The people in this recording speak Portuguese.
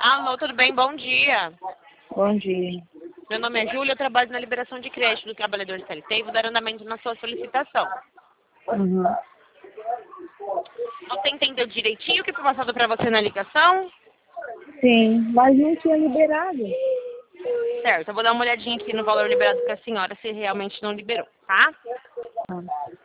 Alô, tudo bem? Bom dia. Bom dia. Meu nome é Júlia, eu trabalho na liberação de crédito do trabalhador CLT e vou dar andamento na sua solicitação. Uhum. Você entendeu direitinho o que foi passado para você na ligação? Sim, mas não tinha liberado. Certo, eu vou dar uma olhadinha aqui no valor liberado para a senhora, se realmente não liberou, tá? Ah.